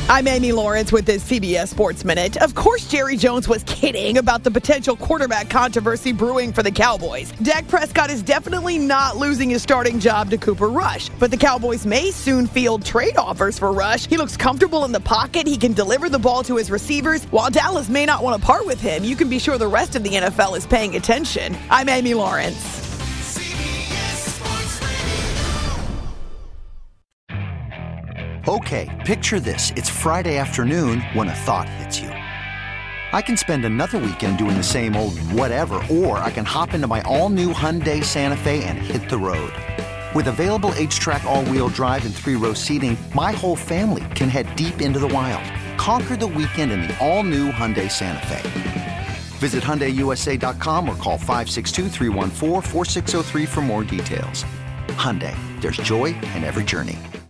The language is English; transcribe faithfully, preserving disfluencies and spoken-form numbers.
I'm Amy Lawrence with this C B S Sports Minute. Of course, Jerry Jones was kidding about the potential quarterback controversy brewing for the Cowboys. Dak Prescott is definitely not losing his starting job to Cooper Rush, but the Cowboys may soon field trade offers for Rush. He looks comfortable in the pocket. He can deliver the ball to his receivers. While Dallas may not want to part with him, you can be sure the rest of the N F L is paying attention. I'm Amy Lawrence. Okay, picture this. It's Friday afternoon when a thought hits you. I can spend another weekend doing the same old whatever, or I can hop into my all-new Hyundai Santa Fe and hit the road. With available H-Track all-wheel drive and three-row seating, my whole family can head deep into the wild. Conquer the weekend in the all-new Hyundai Santa Fe. Visit Hyundai U S A dot com or call five six two, three one four, four six zero three for more details. Hyundai, there's joy in every journey.